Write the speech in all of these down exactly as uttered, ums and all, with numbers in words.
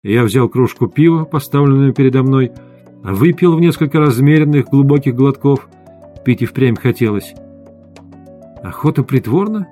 Я взял кружку пива, поставленную передо мной, выпил в несколько размеренных глубоких глотков. Пить и впрямь хотелось. Охота притворна?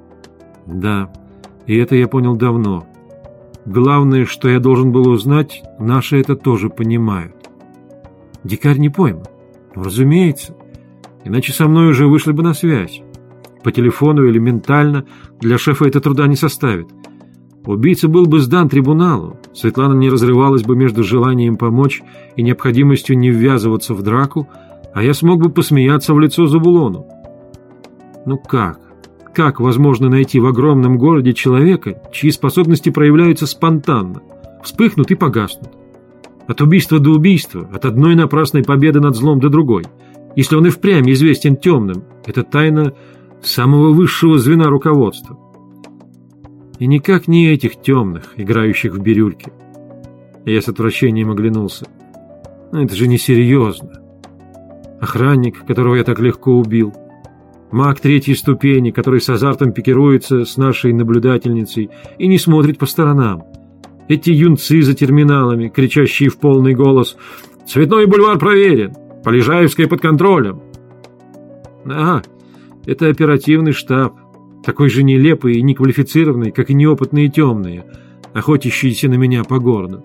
Да, и это я понял давно. Главное, что я должен был узнать, наши это тоже понимают. Дикарь не пойма. Ну, разумеется. Иначе со мной уже вышли бы на связь. По телефону или ментально для шефа это труда не составит. Убийца был бы сдан трибуналу. Светлана не разрывалась бы между желанием помочь и необходимостью не ввязываться в драку, а я смог бы посмеяться в лицо Забулону. Ну как? Как возможно найти в огромном городе человека, чьи способности проявляются спонтанно, вспыхнут и погаснут? От убийства до убийства, от одной напрасной победы над злом до другой. Если он и впрямь известен темным, это тайна самого высшего звена руководства. И никак не этих темных, играющих в бирюльки. Я с отвращением оглянулся. Ну, это же несерьезно. Охранник, которого я так легко убил. Маг третьей ступени, который с азартом пикируется с нашей наблюдательницей и не смотрит по сторонам. Эти юнцы за терминалами, кричащие в полный голос: «Цветной бульвар проверен! Полежаевская под контролем!» Ага, это оперативный штаб, такой же нелепый и неквалифицированный, как и неопытные темные, охотящиеся на меня по городу.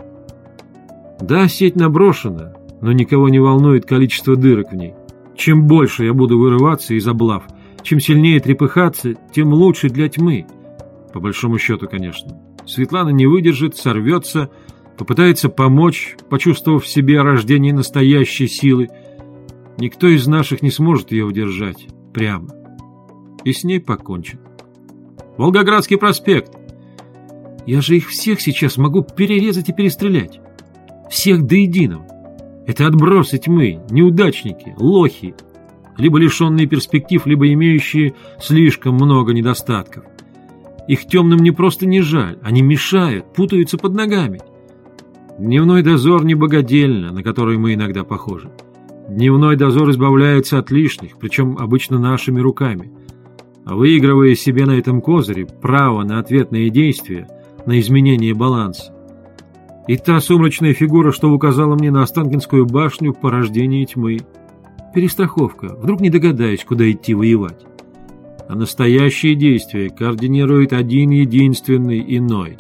Да, сеть наброшена, но никого не волнует количество дырок в ней. Чем больше я буду вырываться из облав, чем сильнее трепыхаться, тем лучше для тьмы. По большому счету, конечно. Светлана не выдержит, сорвется, попытается помочь, почувствовав в себе рождение настоящей силы. Никто из наших не сможет ее удержать прямо. И с ней покончит. Волгоградский проспект. Я же их всех сейчас могу перерезать и перестрелять. Всех до единого. Это отбросы тьмы, неудачники, лохи, либо лишенные перспектив, либо имеющие слишком много недостатков. Их темным не просто не жаль, они мешают, путаются под ногами. Дневной дозор не богадельня, на который мы иногда похожи. Дневной дозор избавляется от лишних, причем обычно нашими руками, выигрывая себе на этом козыре право на ответные действия, на изменение баланса. И та сумрачная фигура, что указала мне на Останкинскую башню в порождении тьмы. Перестраховка, вдруг не догадаюсь, куда идти воевать. А настоящие действия координирует один единственный иной.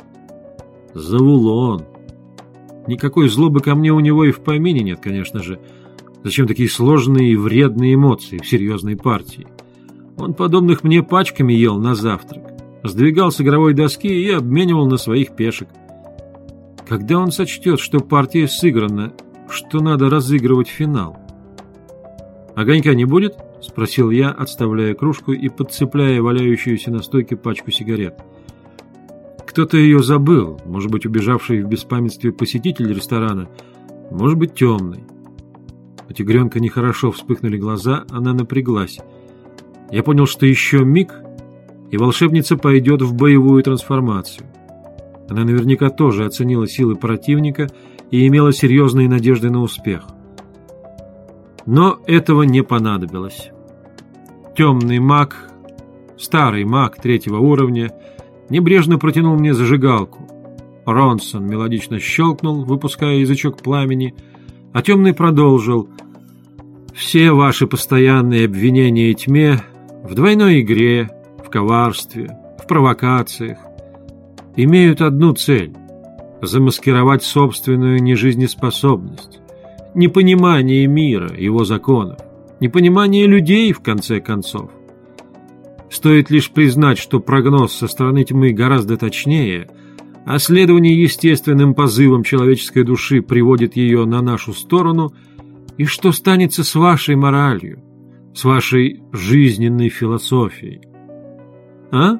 Завулон. Никакой злобы ко мне у него и в помине нет, конечно же. Зачем такие сложные и вредные эмоции в серьезной партии? Он подобных мне пачками ел на завтрак. Сдвигал с игровой доски и обменивал на своих пешек. Когда он сочтет, что партия сыграна, что надо разыгрывать финал? «Огонька не будет?» — спросил я, отставляя кружку и подцепляя валяющуюся на стойке пачку сигарет. Кто-то ее забыл, может быть, убежавший в беспамятстве посетитель ресторана, может быть, темный. У тигренка нехорошо вспыхнули глаза, она напряглась. Я понял, что еще миг, и волшебница пойдет в боевую трансформацию. Она наверняка тоже оценила силы противника и имела серьезные надежды на успех. Но этого не понадобилось. Темный маг, старый маг третьего уровня, небрежно протянул мне зажигалку. Ронсон мелодично щелкнул, выпуская язычок пламени, а темный продолжил: «Все ваши постоянные обвинения тьме в двойной игре, в коварстве, в провокациях имеют одну цель — замаскировать собственную нежизнеспособность, непонимание мира, его законов, непонимание людей, в конце концов. Стоит лишь признать, что прогноз со стороны тьмы гораздо точнее, а следование естественным позывам человеческой души приводит ее на нашу сторону, и что станется с вашей моралью, с вашей жизненной философией? А?»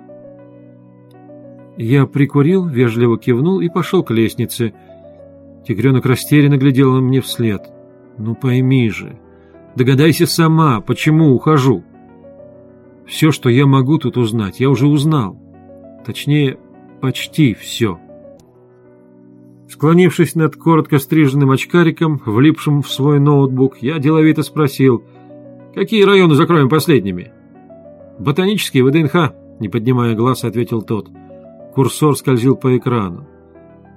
Я прикурил, вежливо кивнул и пошел к лестнице. Тигренок растерянно глядел мне вслед. «Ну пойми же, догадайся сама, почему ухожу. Все, что я могу тут узнать, я уже узнал. Точнее, почти все». Склонившись над коротко стриженным очкариком, влипшим в свой ноутбук, я деловито спросил: «Какие районы закроем последними?» «Ботанический, ВДНХ», — не поднимая глаз, ответил тот. Курсор скользил по экрану.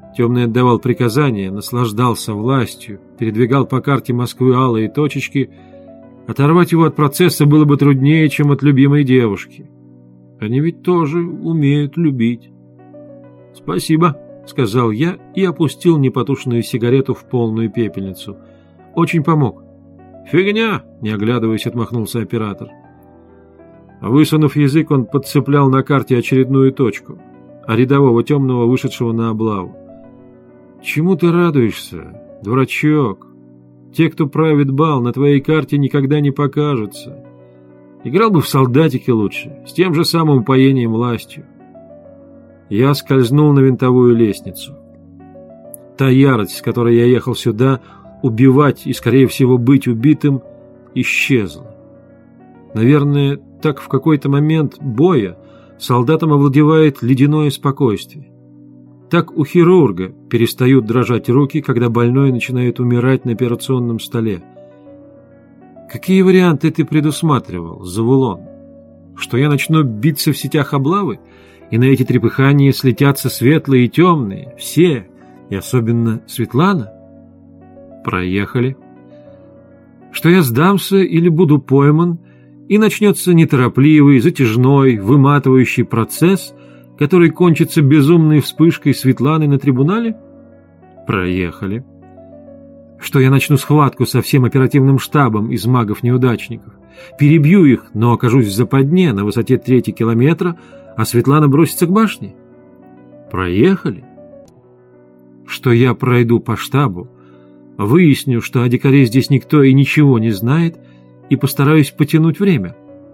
Темный отдавал приказания, наслаждался властью, передвигал по карте Москвы алые точечки. Оторвать его от процесса было бы труднее, чем от любимой девушки. Они ведь тоже умеют любить. «Спасибо», — сказал я и опустил непотушенную сигарету в полную пепельницу. «Очень помог». «Фигня!» — не оглядываясь, отмахнулся оператор. Высунув язык, он подцеплял на карте очередную точку, а рядового темного, вышедшего на облаву. «Чему ты радуешься, дурачок? Те, кто правит бал, на твоей карте никогда не покажутся. Играл бы в солдатики лучше, с тем же самым упоением властью». Я скользнул на винтовую лестницу. Та ярость, с которой я ехал сюда, убивать и, скорее всего, быть убитым, исчезла. Наверное, так в какой-то момент боя солдатам овладевает ледяное спокойствие. Так у хирурга перестают дрожать руки, когда больной начинает умирать на операционном столе. Какие варианты ты предусматривал, Завулон? Что я начну биться в сетях облавы, и на эти трепыхания слетятся светлые и темные, все, и особенно Светлана? Проехали. Что я сдамся или буду пойман, и начнется неторопливый, затяжной, выматывающий процесс, который кончится безумной вспышкой Светланы на трибунале? Проехали. Что я начну схватку со всем оперативным штабом из магов-неудачников, перебью их, но окажусь в западне на высоте трети километра, а Светлана бросится к башне? Проехали. Что я пройду по штабу, выясню, что о дикаре здесь никто и ничего не знает, и постараюсь потянуть время?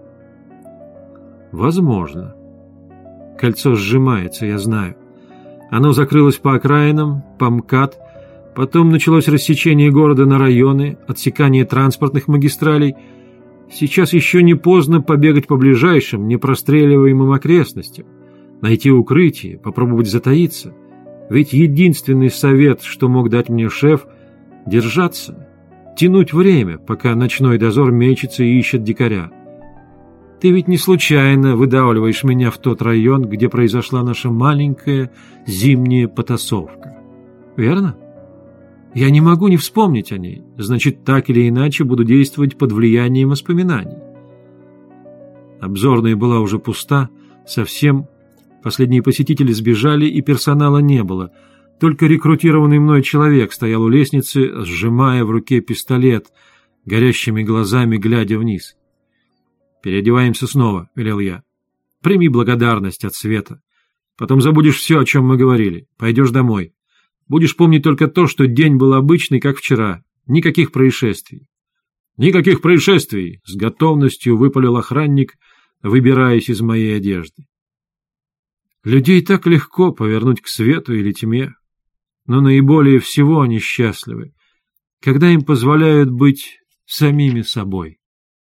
Возможно. Кольцо сжимается, я знаю. Оно закрылось по окраинам, по МКАД, потом началось рассечение города на районы, отсекание транспортных магистралей. Сейчас еще не поздно побегать по ближайшим, непростреливаемым окрестностям, найти укрытие, попробовать затаиться. Ведь единственный совет, что мог дать мне шеф — держаться, тянуть время, пока ночной дозор мечется и ищет дикаря. Ты ведь не случайно выдавливаешь меня в тот район, где произошла наша маленькая зимняя потасовка. Верно? Я не могу не вспомнить о ней, значит, так или иначе буду действовать под влиянием воспоминаний. Обзорная была уже пуста, совсем. Последние посетители сбежали, и персонала не было. Только рекрутированный мной человек стоял у лестницы, сжимая в руке пистолет, горящими глазами глядя вниз. «Переодеваемся снова», — велел я. «Прими благодарность от Света. Потом забудешь все, о чем мы говорили. Пойдешь домой. Будешь помнить только то, что день был обычный, как вчера. Никаких происшествий». «Никаких происшествий!» — с готовностью выпалил охранник, выбираясь из моей одежды. Людей так легко повернуть к свету или тьме, но наиболее всего они счастливы, когда им позволяют быть самими собой.